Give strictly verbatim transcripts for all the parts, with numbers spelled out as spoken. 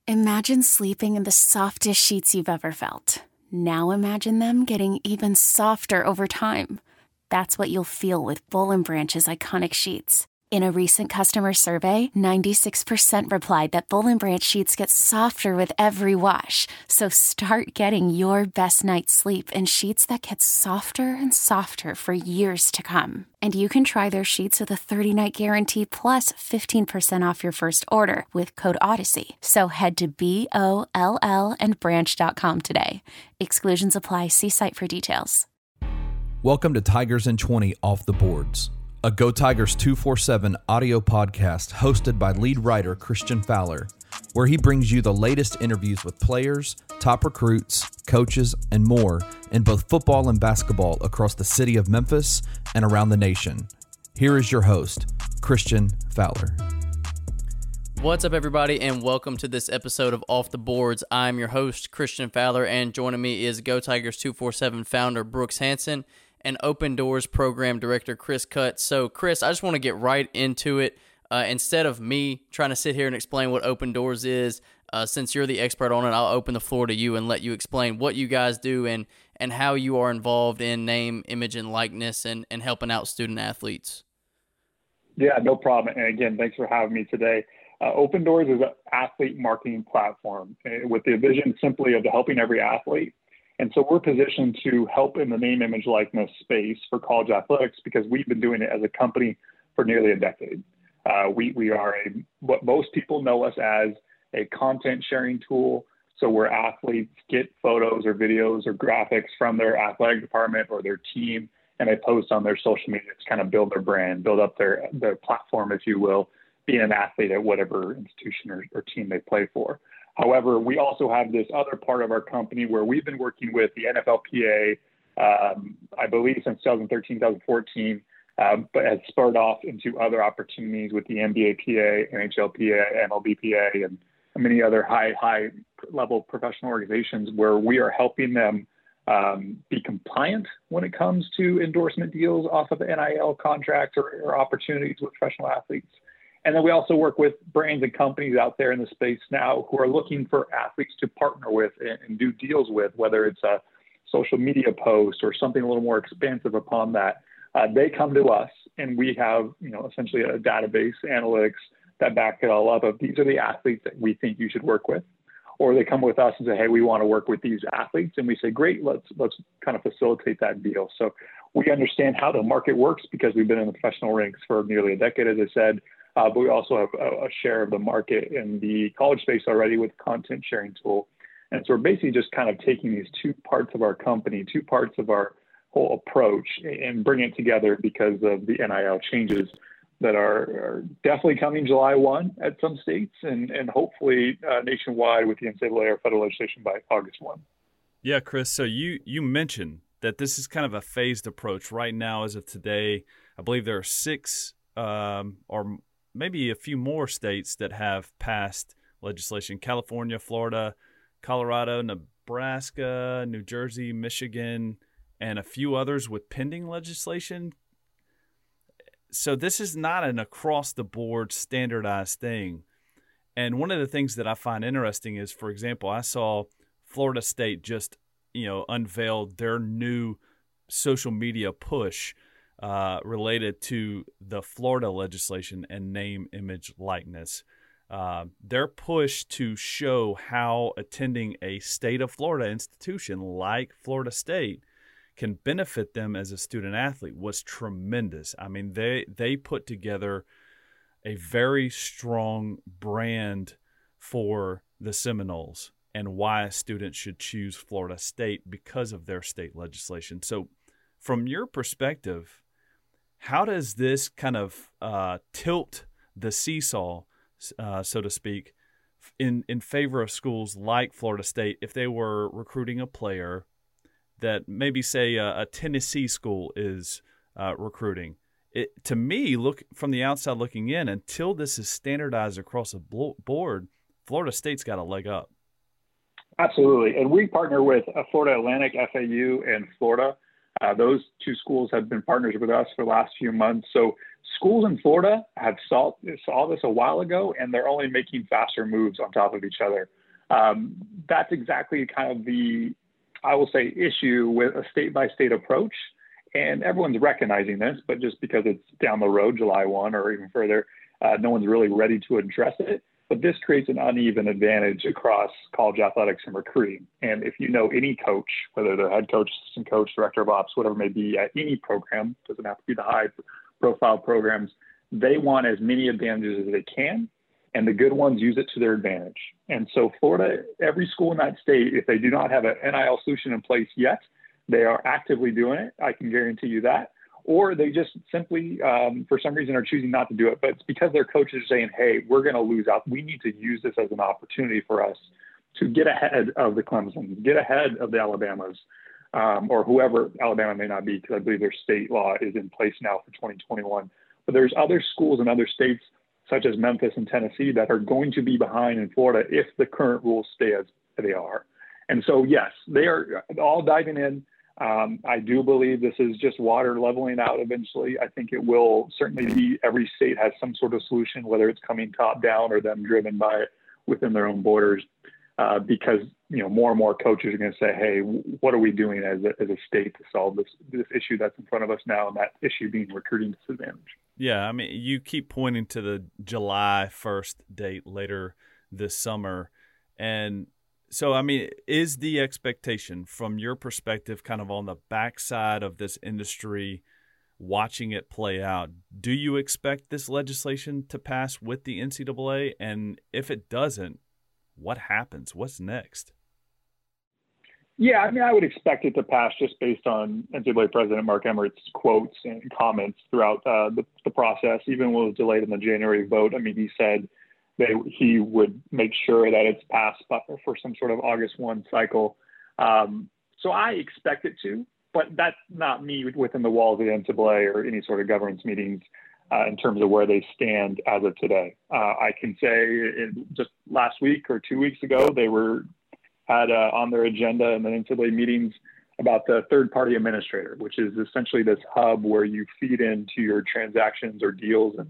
Imagine sleeping in the softest sheets you've ever felt. Now imagine them getting even softer over time. That's what you'll feel with Boll and Branch's iconic sheets. In a recent customer survey, ninety-six percent replied that Boll and Branch sheets get softer with every wash. So start getting your best night's sleep in sheets that get softer and softer for years to come. And you can try their sheets with a thirty-night guarantee plus fifteen percent off your first order with code Odyssey. So head to B O L L and branch dot com today. Exclusions apply. See site for details. Welcome to Tigers in twenty Off the Boards, a Go Tigers two forty-seven audio podcast hosted by lead writer Christian Fowler, where he brings you the latest interviews with players, top recruits, coaches, and more in both football and basketball across the city of Memphis and around the nation. Here is your host, Christian Fowler. What's up, everybody, and welcome to this episode of Off the Boards. I'm your host, Christian Fowler, and joining me is Go Tigers two forty-seven founder Brooks Hanson and Open Doors program director Chris Cutt. So, Chris, I just want to get right into it. Uh, instead of me trying to sit here and explain what Open Doors is, uh, since you're the expert on it, I'll open the floor to you and let you explain what you guys do and, and how you are involved in name, image, and likeness and, and helping out student athletes. Yeah, no problem. And again, thanks for having me today. Uh, Open Doors is an athlete marketing platform uh, with the vision simply of helping every athlete. And so we're positioned to help in the name, image, likeness space for college athletics because we've been doing it as a company for nearly a decade. Uh, we, we are a, what most people know us as a content sharing tool. So where athletes get photos or videos or graphics from their athletic department or their team, and they post on their social media to kind of build their brand, build up their, their platform, if you will, being an athlete at whatever institution or, or team they play for. However, we also have this other part of our company where we've been working with the N F L P A, um, I believe since twenty thirteen, twenty fourteen, um, but has spurred off into other opportunities with the N B A P A, N H L P A, M L B P A, and many other high, high level professional organizations where we are helping them um, be compliant when it comes to endorsement deals off of N I L contracts or, or opportunities with professional athletes. And then we also work with brands and companies out there in the space now who are looking for athletes to partner with and, and do deals with, whether it's a social media post or something a little more expansive upon that. Uh, they come to us and we have, you know, essentially a database analytics that back it all up of these are the athletes that we think you should work with. Or they come with us and say, hey, we want to work with these athletes. And we say, great, let's let's kind of facilitate that deal. So we understand how the market works because we've been in the professional ranks for nearly a decade, as I said. Uh, but we also have a, a share of the market in the college space already with content sharing tool. And so we're basically just kind of taking these two parts of our company, two parts of our whole approach and bringing it together because of the N I L changes that are, are definitely coming July first at some states and, and hopefully uh, nationwide with the N C double A or federal legislation by August first. Yeah, Chris, so you, you mentioned that this is kind of a phased approach. Right now, as of today, I believe there are six um, or maybe a few more states that have passed legislation: California, Florida, Colorado, Nebraska, New Jersey, Michigan, and a few others with pending legislation. So this is not an across-the-board standardized thing. And one of the things that I find interesting is, for example, I saw Florida State just, you know, unveiled their new social media push Uh, related to the Florida legislation and name, image, likeness. Uh, their push to show how attending a state of Florida institution like Florida State can benefit them as a student athlete was tremendous. I mean, they they put together a very strong brand for the Seminoles and why a student should choose Florida State because of their state legislation. So from your perspective, how does this kind of uh, tilt the seesaw, uh, so to speak, in, in favor of schools like Florida State if they were recruiting a player that maybe, say, a, a Tennessee school is uh, recruiting? It, to me, look from the outside looking in, until this is standardized across the board, Florida State's got a leg up. Absolutely. And we partner with Florida Atlantic, F A U, and Florida. Uh, those two schools have been partners with us for the last few months. So schools in Florida have saw, saw this a while ago, and they're only making faster moves on top of each other. Um, that's exactly kind of the, I will say, issue with a state-by-state approach. And everyone's recognizing this, but just because it's down the road, July first or even further, uh, no one's really ready to address it. But this creates an uneven advantage across college athletics and recruiting. And if you know any coach, whether they're head coach, assistant coach, director of ops, whatever it may be at any program, doesn't have to be the high profile programs, they want as many advantages as they can. And the good ones use it to their advantage. And so Florida, every school in that state, if they do not have an N I L solution in place yet, they are actively doing it. I can guarantee you that. Or they just simply, um, for some reason, are choosing not to do it. But it's because their coaches are saying, hey, we're going to lose out. We need to use this as an opportunity for us to get ahead of the Clemsons, get ahead of the Alabamas, um, or whoever. Alabama may not be, because I believe their state law is in place now for twenty twenty-one. But there's other schools in other states, such as Memphis and Tennessee, that are going to be behind in Florida if the current rules stay as they are. And so, yes, they are all diving in. Um, I do believe this is just water leveling out eventually. I think it will certainly be, every state has some sort of solution, whether it's coming top down or them driven by it within their own borders, uh, because, you know, more and more coaches are going to say, hey, what are we doing as a, as a state to solve this, this issue that's in front of us now, and that issue being recruiting disadvantage. Yeah, I mean, you keep pointing to the July first date later this summer, and so, I mean, is the expectation from your perspective kind of on the backside of this industry, watching it play out, do you expect this legislation to pass with the N C double A? And if it doesn't, what happens? What's next? Yeah, I mean, I would expect it to pass just based on N C double A President Mark Emmert's quotes and comments throughout uh, the, the process, even when it was delayed in the January vote. I mean, he said They, he would make sure that it's passed for some sort of August first cycle. Um, so I expect it to, but that's not me within the walls of the N C double A or any sort of governance meetings uh, in terms of where they stand as of today. Uh, I can say in just last week or two weeks ago, they were had uh, on their agenda in the N C double A meetings about the third-party administrator, which is essentially this hub where you feed into your transactions or deals, and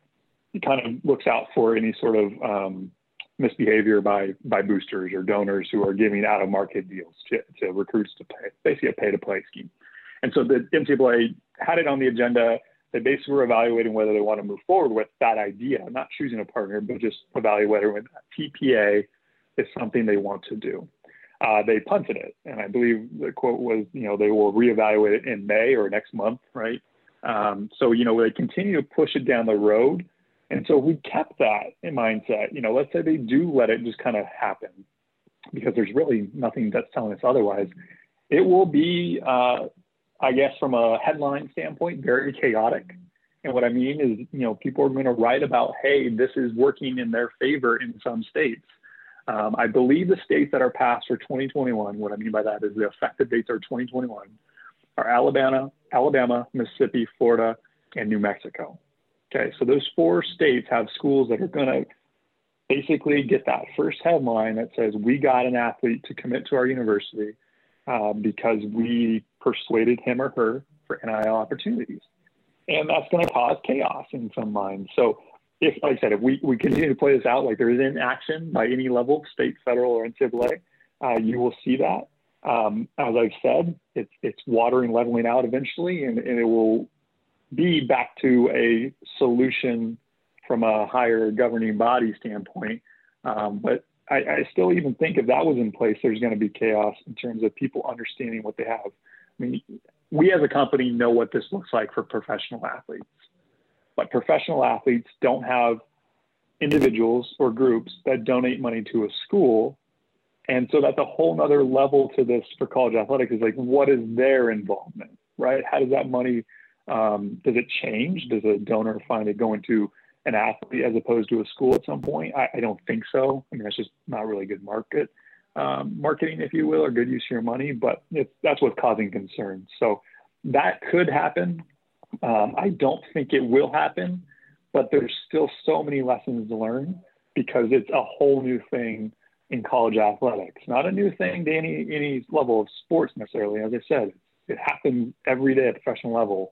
it kind of looks out for any sort of um, misbehavior by by boosters or donors who are giving out-of-market deals to, to recruits to pay, basically a pay-to-play scheme. And so the N C double A had it on the agenda. They basically were evaluating whether they want to move forward with that idea, not choosing a partner, but just evaluating whether T P A is something they want to do. Uh, they punted it. And I believe the quote was, you know, they will reevaluate it in May or next month, right? Um, so, you know, they continue to push it down the road. And so we kept that in mindset. You know, let's say they do let it just kind of happen, because there's really nothing that's telling us otherwise. It will be, uh, I guess, from a headline standpoint, very chaotic. And what I mean is, you know, people are going to write about, hey, this is working in their favor in some states. Um, I believe the states that are passed for twenty twenty-one, what I mean by that is the effective dates are twenty twenty-one, are Alabama, Alabama, Mississippi, Florida, and New Mexico. Okay, so those four states have schools that are going to basically get that first headline that says, we got an athlete to commit to our university uh, because we persuaded him or her for N I L opportunities. And that's going to cause chaos in some minds. So if, like I said, if we, we continue to play this out, like there is inaction by any level, state, federal, or N C double A, uh, you will see that. Um, as I've said, it's, it's watering, leveling out eventually, and, and it will be back to a solution from a higher governing body standpoint. Um, but I, I still even think if that was in place, there's going to be chaos in terms of people understanding what they have. I mean, we as a company know what this looks like for professional athletes, but professional athletes don't have individuals or groups that donate money to a school. And so that's a whole nother level to this for college athletics, is like, what is their involvement, right? How does that money, um, does it change? Does a donor find it going to an athlete as opposed to a school at some point? I, I don't think so. I mean, that's just not really good market um, marketing, if you will, or good use of your money, but it's, that's what's causing concern. So that could happen. Um, I don't think it will happen, but there's still so many lessons to learn because it's a whole new thing in college athletics. Not a new thing to any, any level of sports necessarily. As I said, it happens every day at the professional level,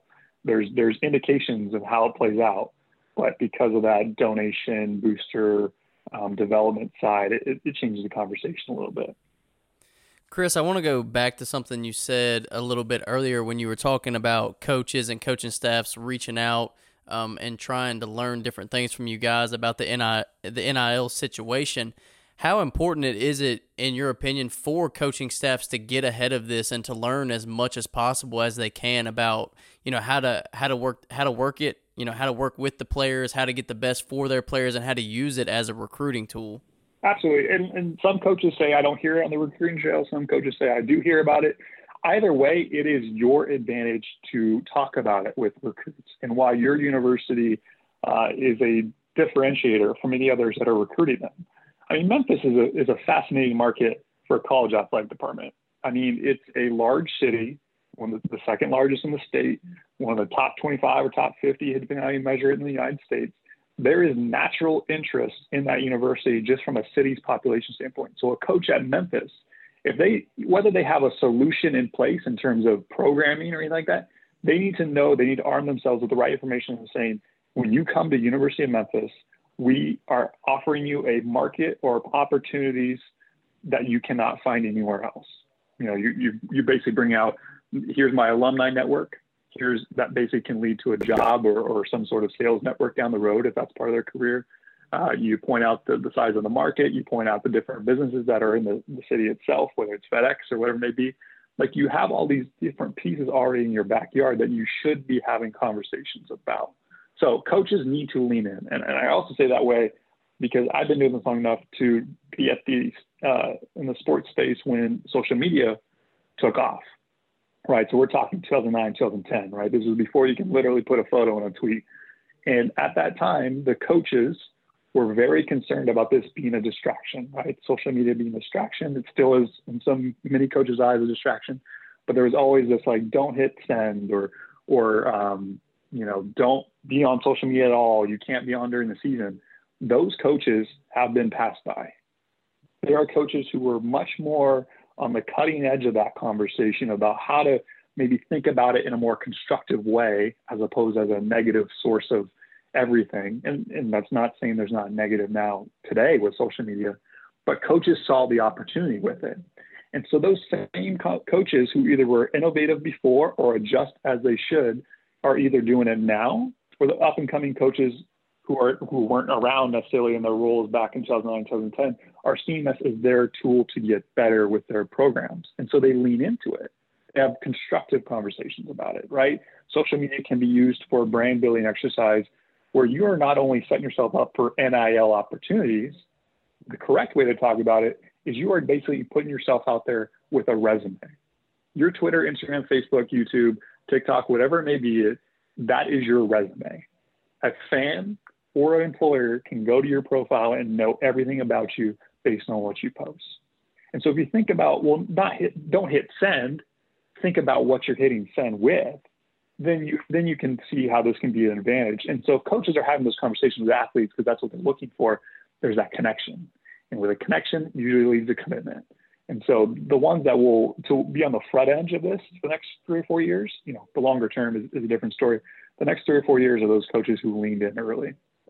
There's there's indications of how it plays out, but because of that donation booster um, development side, it, it changes the conversation a little bit. Chris, I want to go back to something you said a little bit earlier when you were talking about coaches and coaching staffs reaching out um, and trying to learn different things from you guys about the N I the N I L situation. How important it is it, in your opinion, for coaching staffs to get ahead of this and to learn as much as possible as they can about, you know, how to how to work how to work it, you know, how to work with the players, how to get the best for their players, and how to use it as a recruiting tool? Absolutely. And, and some coaches say, I don't hear it on the recruiting trail. Some coaches say, I do hear about it. Either way, it is your advantage to talk about it with recruits. And while your university uh, is a differentiator from any others that are recruiting them. I mean, Memphis is a, is a fascinating market for a college athletic department. I mean, it's a large city, one of the, the second largest in the state, one of the top twenty-five or top fifty, depending on how you measure it in the United States. There is natural interest in that university just from a city's population standpoint. So a coach at Memphis, if they, whether they have a solution in place in terms of programming or anything like that, they need to know, they need to arm themselves with the right information and saying, when you come to University of Memphis, we are offering you a market or opportunities that you cannot find anywhere else. You know, you, you, you basically bring out, here's my alumni network. Here's that basically can lead to a job or, or some sort of sales network down the road if that's part of their career. Uh, you point out the, the size of the market. You point out the different businesses that are in the, the city itself, whether it's FedEx or whatever it may be. Like, you have all these different pieces already in your backyard that you should be having conversations about. So coaches need to lean in. And, and I also say that way because I've been doing this long enough to be at the, uh, in the sports space when social media took off. Right. So we're talking two thousand nine, two thousand ten, right? This was before you can literally put a photo in a tweet. And at that time, the coaches were very concerned about this being a distraction, right? Social media being a distraction. It still is, in some many coaches' eyes, a distraction. But there was always this, like, don't hit send or, or um, you know, don't be on social media at all. You can't be on during the season. Those coaches have been passed by. There are coaches who were much more on the cutting edge of that conversation about how to maybe think about it in a more constructive way, as opposed as a negative source of everything. And, and that's not saying there's not negative now today with social media, but coaches saw the opportunity with it. And so those same co- coaches who either were innovative before or adjust as they should are either doing it now, or the up and coming coaches who are who weren't around necessarily in their roles back in two thousand nine, two thousand ten are seeing this as their tool to get better with their programs. And so they lean into it. They have constructive conversations about it, right? Social media can be used for a brand building exercise where you are not only setting yourself up for N I L opportunities. The correct way to talk about it is you are basically putting yourself out there with a resume. Your Twitter, Instagram, Facebook, YouTube, TikTok, whatever it may be, that is your resume. A fan or an employer can go to your profile and know everything about you based on what you post. And so if you think about, well, not hit, don't hit send, think about what you're hitting send with, then you then you can see how this can be an advantage. And so if coaches are having those conversations with athletes because that's what they're looking for, there's that connection. And with a connection, usually leads to commitment. And so the ones that will to be on the front edge of this for the next three or four years, you know, the longer term is, is a different story. The next three or four years are those coaches who leaned in early.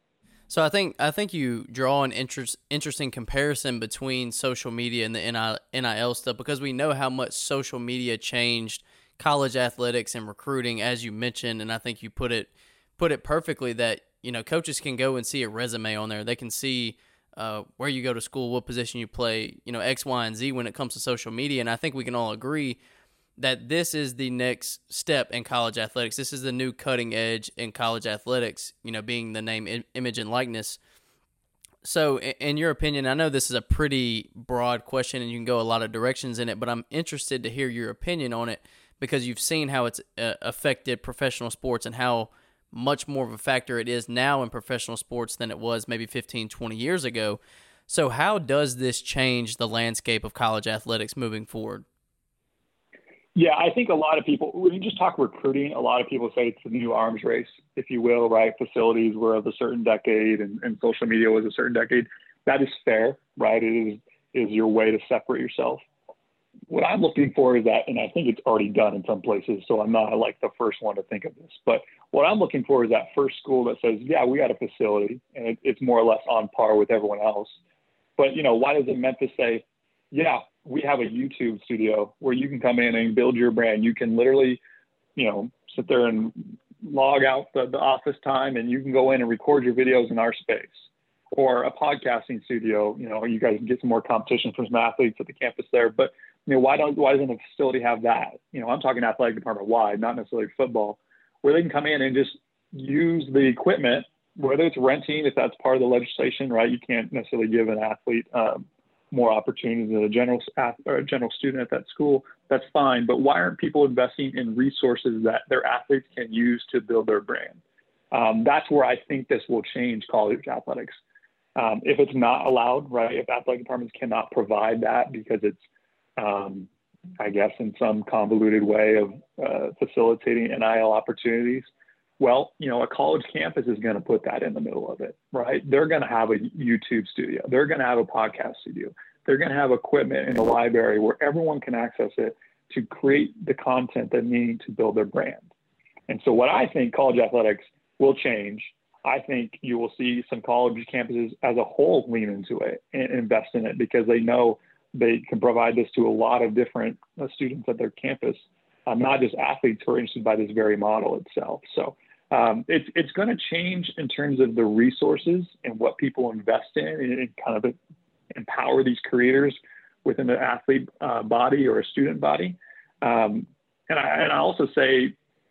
So I think I think you draw an interest, interesting comparison between social media and the N I L stuff, because we know how much social media changed college athletics and recruiting, as you mentioned, and I think you put it put it perfectly that, you know, coaches can go and see a resume on there. They can see uh, where you go to school, what position you play, you know, X, Y, and Z when it comes to social media. And I think we can all agree that this is the next step in college athletics. This is the new cutting edge in college athletics, you know, being the name, image, and likeness. So in your opinion, I know this is a pretty broad question and you can go a lot of directions in it, but I'm interested to hear your opinion on it because you've seen how it's uh, affected professional sports and how much more of a factor it is now in professional sports than it was maybe fifteen, twenty years ago. So how does this change the landscape of college athletics moving forward? Yeah, I think a lot of people, when you just talk recruiting, a lot of people say it's the new arms race, if you will, right? Facilities were of a certain decade and, and social media was a certain decade. That is fair, right? It is, is your way to separate yourself. what I'm looking for is that, and I think it's already done in some places, so I'm not like the first one to think of this, but what I'm looking for is that first school that says, yeah, we got a facility and it, it's more or less on par with everyone else. But, you know, why doesn't Memphis say, yeah, we have a YouTube studio where you can come in and build your brand. You can literally, you know, sit there and log out the, the office time and you can go in and record your videos in our space. Or a podcasting studio, you know, you guys can get some more competition from some athletes at the campus there. But, you know, why don't, why doesn't a facility have that? You know, I'm talking athletic department wide, not necessarily football, where they can come in and just use the equipment, whether it's renting, if that's part of the legislation, right? You can't necessarily give an athlete um, more opportunities than a general or a general student at that school. That's fine. But why aren't people investing in resources that their athletes can use to build their brand? Um, that's where I think this will change college athletics. Um, if it's not allowed, right, if athletic departments cannot provide that because it's, um, I guess, in some convoluted way of uh, facilitating N I L opportunities, well, you know, a college campus is going to put that in the middle of it, right? They're going to have a YouTube studio. They're going to have a podcast studio. They're going to have equipment in the library where everyone can access it to create the content they need to build their brand. And so what I think college athletics will change, I think you will see some college campuses as a whole lean into it and invest in it because they know they can provide this to a lot of different uh, students at their campus, uh, not just athletes who are interested by this very model itself. So um, it's it's going to change in terms of the resources and what people invest in and, and kind of empower these creators within the athlete uh, body or a student body. Um, and, I, and I also say,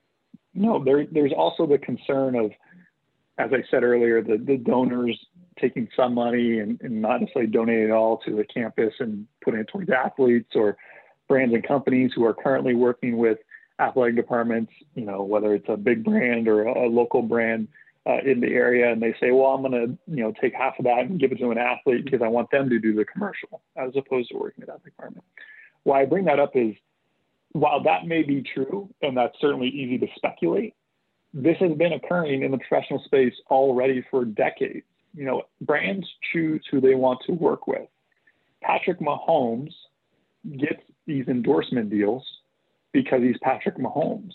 no, there, there's also the concern of, as I said earlier, the, the donors taking some money and, and not necessarily donating it all to the campus and putting it towards athletes or brands and companies who are currently working with athletic departments, you know, whether it's a big brand or a, a local brand uh, in the area. And they say, well, I'm going to, you know, take half of that and give it to an athlete because I want them to do the commercial as opposed to working at that department. Why I bring that up is while that may be true, and that's certainly easy to speculate, this has been occurring in the professional space already for decades. You know, brands choose who they want to work with. Patrick Mahomes gets these endorsement deals because he's Patrick Mahomes.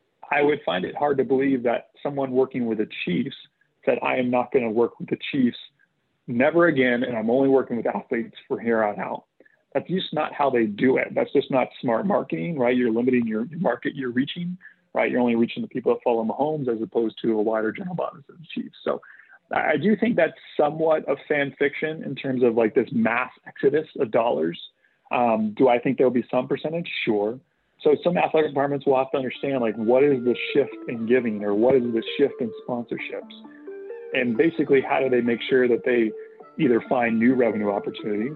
I would find it hard to believe that someone working with the Chiefs said, I am not going to work with the Chiefs never again, and I'm only working with athletes from here on out. That's just not how they do it. That's just not smart marketing, right? You're limiting your market you're reaching. Right, you're only reaching the people that follow Mahomes as opposed to a wider general audience of the Chiefs. So I do think that's somewhat of fan fiction in terms of like this mass exodus of dollars. Um, do I think there'll be some percentage? Sure. So some athletic departments will have to understand like what is the shift in giving or what is the shift in sponsorships? And basically how do they make sure that they either find new revenue opportunities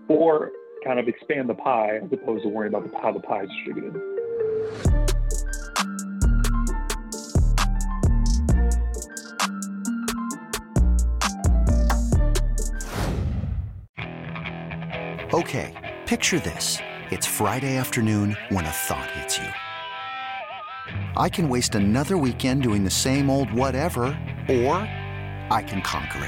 or kind of expand the pie as opposed to worrying about the, how the pie is distributed. Okay, picture this. It's Friday afternoon when a thought hits you. I can waste another weekend doing the same old whatever, or I can conquer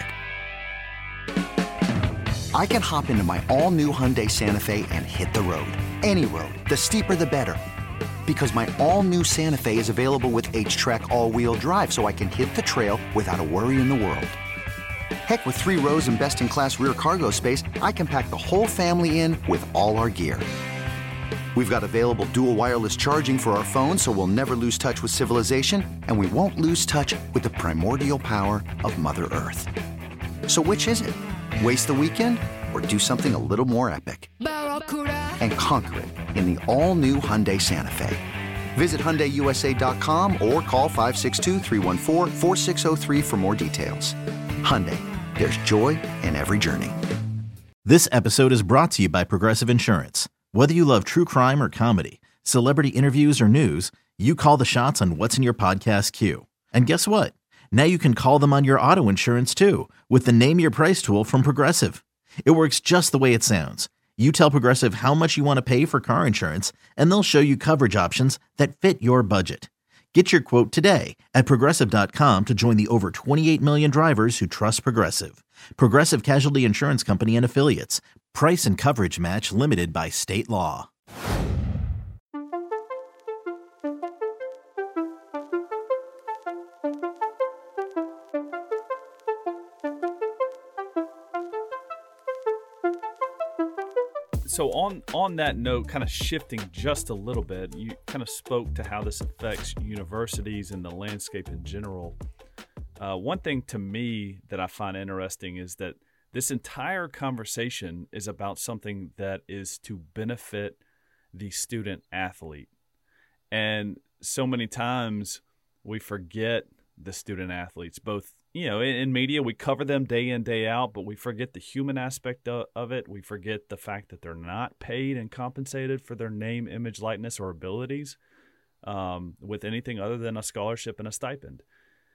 it. I can hop into my all-new Hyundai Santa Fe and hit the road. Any road. The steeper, the better. Because my all-new Santa Fe is available with H-Track all-wheel drive, so I can hit the trail without a worry in the world. Heck, with three rows and best-in-class rear cargo space, I can pack the whole family in with all our gear. We've got available dual wireless charging for our phones, so we'll never lose touch with civilization, and we won't lose touch with the primordial power of Mother Earth. So which is it? Waste the weekend or do something a little more epic? And conquer it in the all-new Hyundai Santa Fe. Visit Hyundai U S A dot com or call five six two, three one four, four six zero three for more details. Hyundai, there's joy in every journey. This episode is brought to you by Progressive Insurance. Whether you love true crime or comedy, celebrity interviews or news, you call the shots on what's in your podcast queue. And guess what? Now you can call them on your auto insurance too with the Name Your Price tool from Progressive. It works just the way it sounds. You tell Progressive how much you want to pay for car insurance, and they'll show you coverage options that fit your budget. Get your quote today at Progressive dot com to join the over twenty-eight million drivers who trust Progressive. Progressive Casualty Insurance Company and Affiliates. Price and coverage match limited by state law. So on, on that note, kind of shifting just a little bit, you kind of spoke to how this affects universities and the landscape in general. Uh, one thing to me that I find interesting is that this entire conversation is about something that is to benefit the student athlete. And so many times we forget the student athletes, both, you know, in, in media, we cover them day in, day out, but we forget the human aspect of, of it. We forget the fact that they're not paid and compensated for their name, image, likeness, or abilities um, with anything other than a scholarship and a stipend.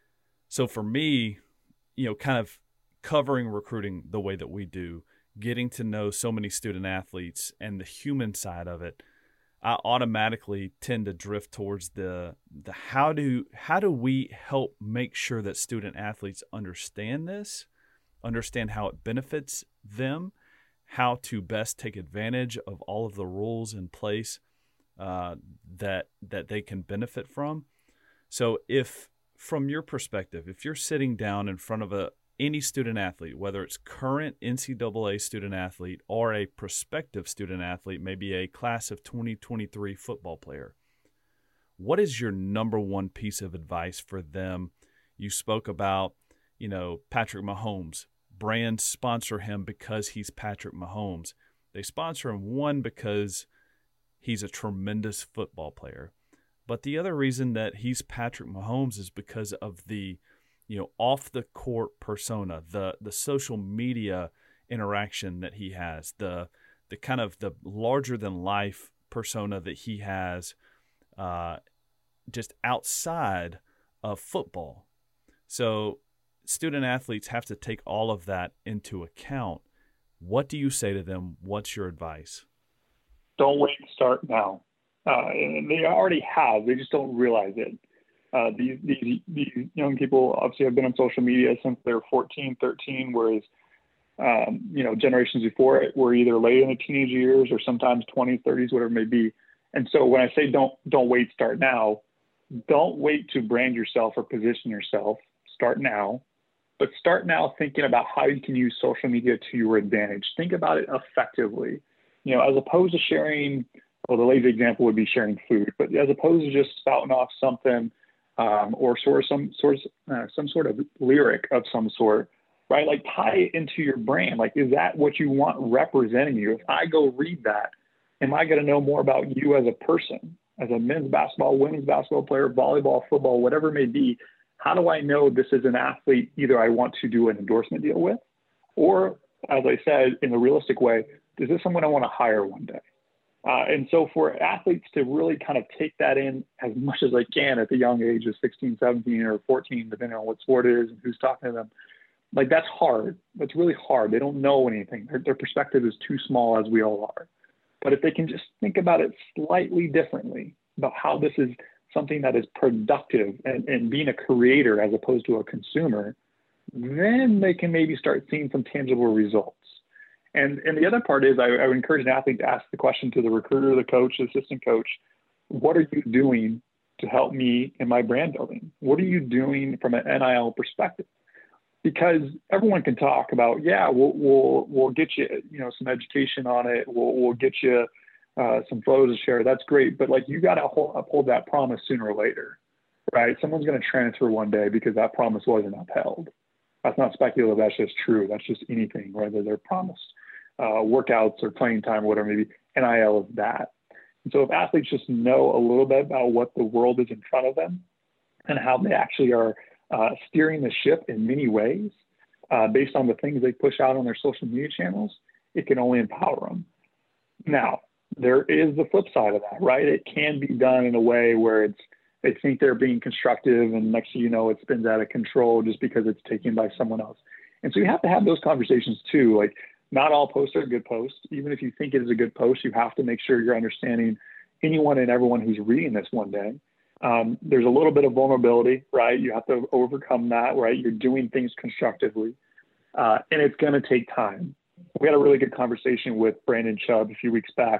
So for me, you know, kind of covering recruiting the way that we do, getting to know so many student athletes and the human side of it, I automatically tend to drift towards the the how do how do we help make sure that student athletes understand this, understand how it benefits them, how to best take advantage of all of the rules in place uh, that that they can benefit from. So if from your perspective, if you're sitting down in front of a any student athlete, whether it's current N C double A student athlete or a prospective student athlete, maybe a class of twenty twenty-three football player, what is your number one piece of advice for them? You spoke about, you know, Patrick Mahomes. Brands sponsor him because he's Patrick Mahomes. They sponsor him, one, because he's a tremendous football player. But the other reason that he's Patrick Mahomes is because of the you know, off the court persona, the the social media interaction that he has, the the kind of the larger than life persona that he has uh, just outside of football. So student athletes have to take all of that into account. What do you say to them? What's your advice? Don't wait to start now. Uh, and they already have, they just don't realize it. Uh, these, these these young people obviously have been on social media since they were fourteen, thirteen, whereas, um, you know, generations before it were either late in the teenage years or sometimes twenties, thirties, whatever it may be. And so when I say don't don't wait, start now, don't wait to brand yourself or position yourself. Start now. But start now thinking about how you can use social media to your advantage. Think about it effectively. You know, as opposed to sharing, well, the lazy example would be sharing food, but as opposed to just spouting off something Um, or sort of some sort of, uh, some sort of lyric of some sort, right? Like tie it into your brand. Like, is that what you want representing you? If I go read that, am I going to know more about you as a person, as a men's basketball, women's basketball player, volleyball, football, whatever it may be? How do I know this is an athlete either I want to do an endorsement deal with, or, as I said, in a realistic way, is this someone I want to hire one day? Uh, and so for athletes to really kind of take that in as much as they can at the young age of sixteen, seventeen, or fourteen, depending on what sport it is and who's talking to them, like that's hard. That's really hard. They don't know anything. Their, their perspective is too small, as we all are. But if they can just think about it slightly differently, about how this is something that is productive and, and being a creator as opposed to a consumer, then they can maybe start seeing some tangible results. And, and the other part is I, I would encourage an athlete to ask the question to the recruiter, the coach, the assistant coach, what are you doing to help me in my brand building? What are you doing from an N I L perspective? Because everyone can talk about, yeah, we'll, we'll, we'll get you, you know, some education on it. We'll, we'll get you uh, some photos to share. That's great. But like, you got to uphold that promise sooner or later, right? Someone's going to transfer one day because that promise wasn't upheld. That's not speculative. That's just true. That's just anything, whether they're promised uh, workouts or playing time or whatever, maybe N I L is that. And so if athletes just know a little bit about what the world is in front of them and how they actually are uh, steering the ship in many ways uh, based on the things they push out on their social media channels, it can only empower them. Now, there is the flip side of that, right? It can be done in a way where it's they think they're being constructive, and next thing you know, it spins out of control just because it's taken by someone else. And so you have to have those conversations too. Like, not all posts are good posts. Even if you think it is a good post, you have to make sure you're understanding anyone and everyone who's reading this one day. Um, there's a little bit of vulnerability, right? You have to overcome that, right? You're doing things constructively, uh, and it's going to take time. We had a really good conversation with Brandon Chubb a few weeks back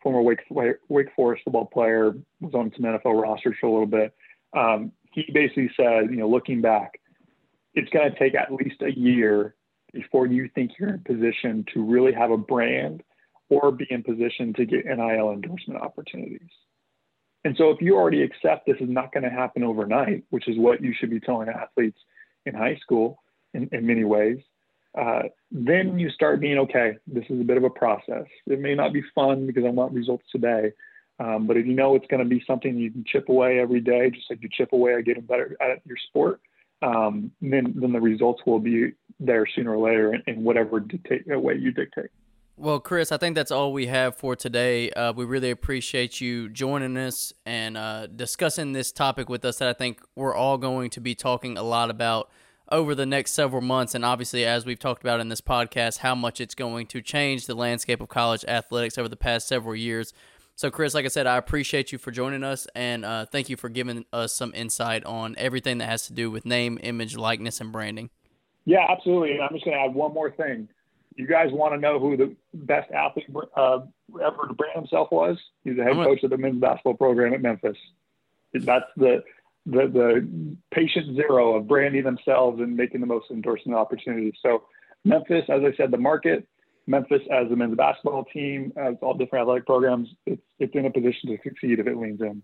former Wake, Wake Forest football player, was on some N F L rosters for a little bit. Um, he basically said, you know, looking back, it's going to take at least a year before you think you're in position to really have a brand or be in position to get N I L endorsement opportunities. And so if you already accept this is not going to happen overnight, which is what you should be telling athletes in high school in, in many ways, uh, then you start being, okay, this is a bit of a process. It may not be fun because I want results today. Um, but if you know it's going to be something you can chip away every day, just like you chip away at getting better at your sport, um, then, then the results will be there sooner or later in, in whatever dictate, way you dictate. Well, Chris, I think that's all we have for today. Uh, we really appreciate you joining us and uh, discussing this topic with us that I think we're all going to be talking a lot about over the next several months. And obviously, as we've talked about in this podcast, how much it's going to change the landscape of college athletics over the past several years. So, Chris, like I said, I appreciate you for joining us, and uh, thank you for giving us some insight on everything that has to do with name, image, likeness, and branding. Yeah, absolutely. And I'm just going to add one more thing. You guys want to know who the best athlete uh, ever to brand himself was? He's the head gonna... coach of the men's basketball program at Memphis. That's the, the the patient zero of branding themselves and making the most endorsement opportunities. So Memphis, as I said, the market, Memphis as a men's basketball team, as all different athletic programs, it's it's in a position to succeed if it leans in.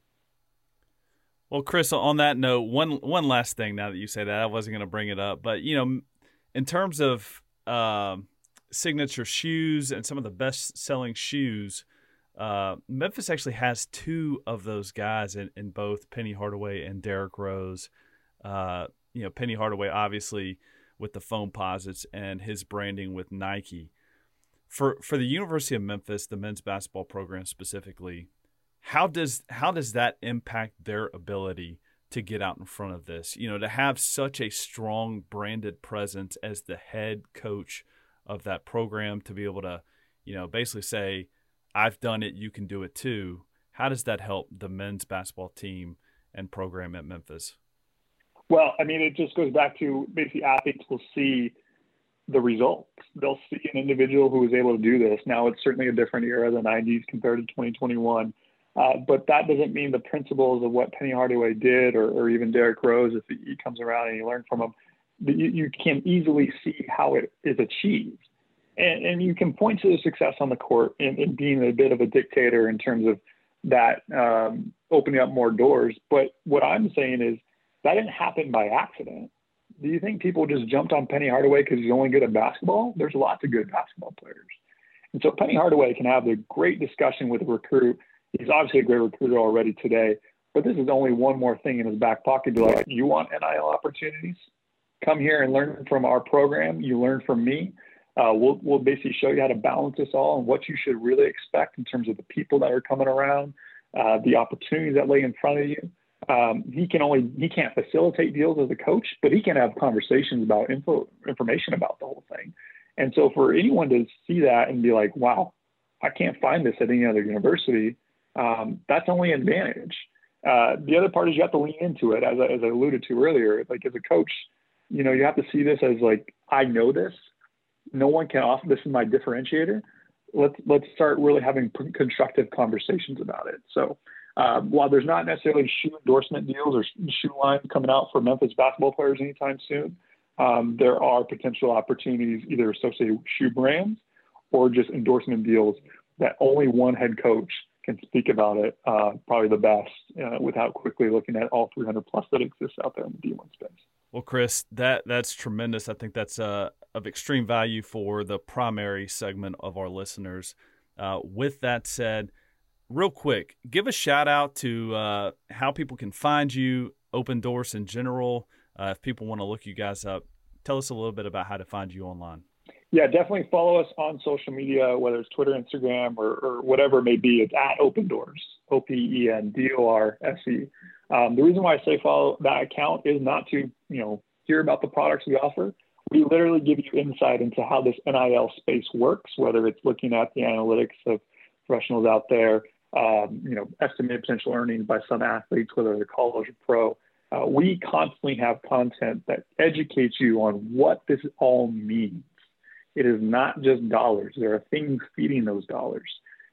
Well, Chris, on that note, one one last thing now that you say that, I wasn't going to bring it up, but, you know, in terms of um, – signature shoes and some of the best-selling shoes, uh, Memphis actually has two of those guys in, in both Penny Hardaway and Derrick Rose. Uh, you know, Penny Hardaway obviously with the Foamposites and his branding with Nike. For for the University of Memphis, the men's basketball program specifically, how does how does that impact their ability to get out in front of this? You know, to have such a strong branded presence as the head coach of that program, to be able to, you know, basically say, I've done it, you can do it too. How does that help the men's basketball team and program at Memphis? Well, I mean, it just goes back to basically athletes will see the results. They'll see an individual who is able to do this. Now, it's certainly a different era, the nineties compared to twenty twenty-one. Uh, but that doesn't mean the principles of what Penny Hardaway did or, or even Derrick Rose, if he comes around and you learn from him, You, you can easily see how it is achieved. And, and you can point to the success on the court in, in being a bit of a dictator in terms of that um, opening up more doors. But what I'm saying is that didn't happen by accident. Do you think people just jumped on Penny Hardaway because he's only good at basketball? There's lots of good basketball players. And so Penny Hardaway can have a great discussion with a recruit. He's obviously a great recruiter already today, but this is only one more thing in his back pocket. Be like, you want N I L opportunities? Come here and learn from our program. You learn from me. Uh, we'll, we'll basically show you how to balance this all and what you should really expect in terms of the people that are coming around, uh, the opportunities that lay in front of you. Um, he can only, he can't facilitate deals as a coach, but he can have conversations about info, information about the whole thing. And so for anyone to see that and be like, wow, I can't find this at any other university, um, that's only an advantage. Uh, the other part is you have to lean into it, as I, as I alluded to earlier. Like as a coach, you know, you have to see this as like, I know this. No one can offer this is my differentiator. Let's let's start really having constructive conversations about it. So um, while there's not necessarily shoe endorsement deals or shoe lines coming out for Memphis basketball players anytime soon, um, there are potential opportunities either associated with shoe brands or just endorsement deals that only one head coach can speak about it, uh, probably the best, uh, without quickly looking at all three hundred plus that exists out there in the D one space. Well, Chris, that that's tremendous. I think that's uh, of extreme value for the primary segment of our listeners. Uh, with that said, real quick, give a shout out to uh, how people can find you, Open Doors in general. Uh, if people want to look you guys up, tell us a little bit about how to find you online. Yeah, definitely follow us on social media, whether it's Twitter, Instagram, or, or whatever it may be. It's at Open Doors, O P E N D O R S E. Um, the reason why I say follow that account is not to, you know, hear about the products we offer. We literally give you insight into how this N I L space works, whether it's looking at the analytics of professionals out there, um, you know, estimated potential earnings by some athletes, whether they're college or pro. Uh, we constantly have content that educates you on what this all means. It is not just dollars. There are things feeding those dollars.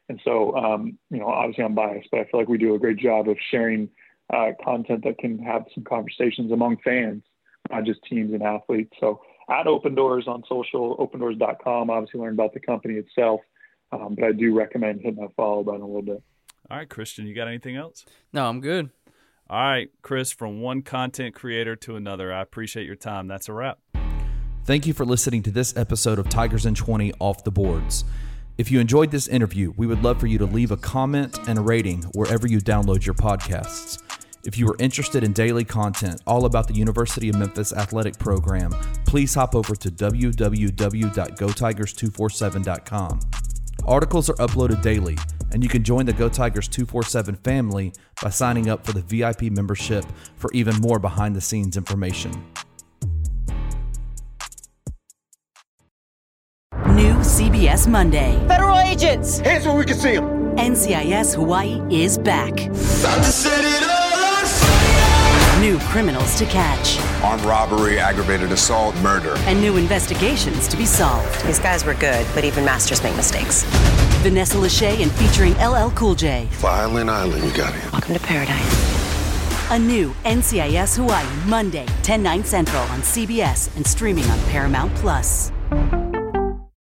And so, um, you know, obviously I'm biased, but I feel like we do a great job of sharing uh, content that can have some conversations among fans, not just teams and athletes. So at Open Doors on social, open doors dot com, obviously learn about the company itself. Um, but I do recommend hitting that follow button a little bit. All right, Christian, you got anything else? No, I'm good. All right, Chris, from one content creator to another, I appreciate your time. That's a wrap. Thank you for listening to this episode of Tigers in twenty Off the Boards. If you enjoyed this interview, we would love for you to leave a comment and a rating wherever you download your podcasts. If you are interested in daily content all about the University of Memphis athletic program, please hop over to w w w dot go tigers two four seven dot com. Articles are uploaded daily, and you can join the Go Tigers two forty-seven family by signing up for the V I P membership for even more behind-the-scenes information. New C B S Monday. Federal agents! Hands where we can see them! N C I S Hawaii is back. Time to set it on fire! New criminals to catch. Armed robbery, aggravated assault, murder. And new investigations to be solved. These guys were good, but even masters make mistakes. Vanessa Lachey and featuring L L Cool J. Violin Island, you got it. Welcome to paradise. A new N C I S Hawaii Monday, ten, nine Central on C B S and streaming on Paramount Plus.